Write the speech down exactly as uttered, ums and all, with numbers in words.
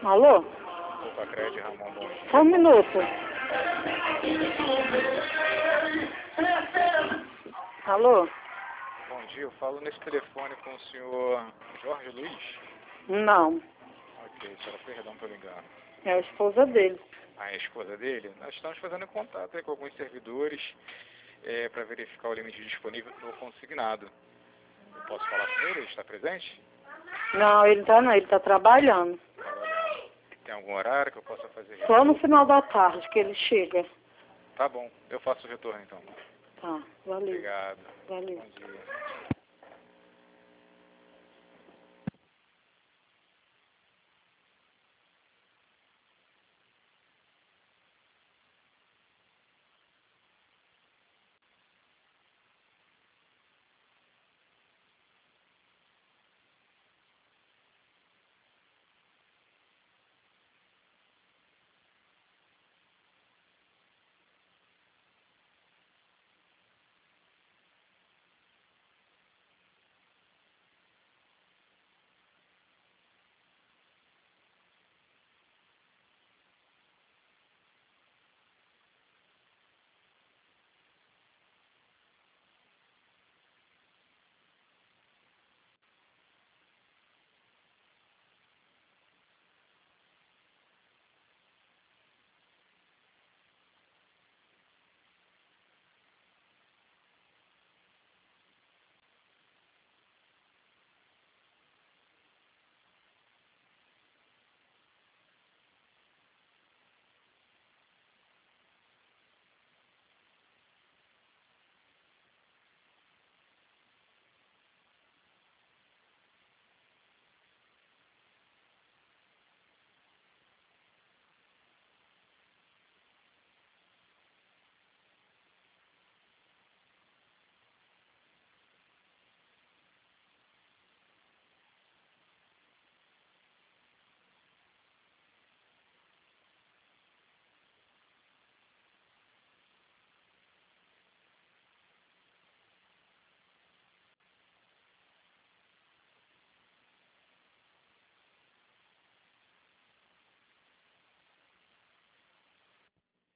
Alô? Opa, Crédito, Ramon, bom dia. Só um minuto. Alô? Bom dia, eu falo nesse telefone com o senhor Jorge Luiz? Não, Ok, senhora, perdão pelo engano. é a esposa dele. A esposa dele? Nós estamos fazendo contato aí com alguns servidores é, para verificar o limite disponível no consignado. Eu posso falar com ele? Ele está presente? Não, ele tá não, ele tá trabalhando. Trabalhando. Tem algum horário que eu possa fazer? Só no final da tarde que ele chega. Tá bom, eu faço o retorno então. Tá, valeu. Obrigado. Valeu. Bom dia.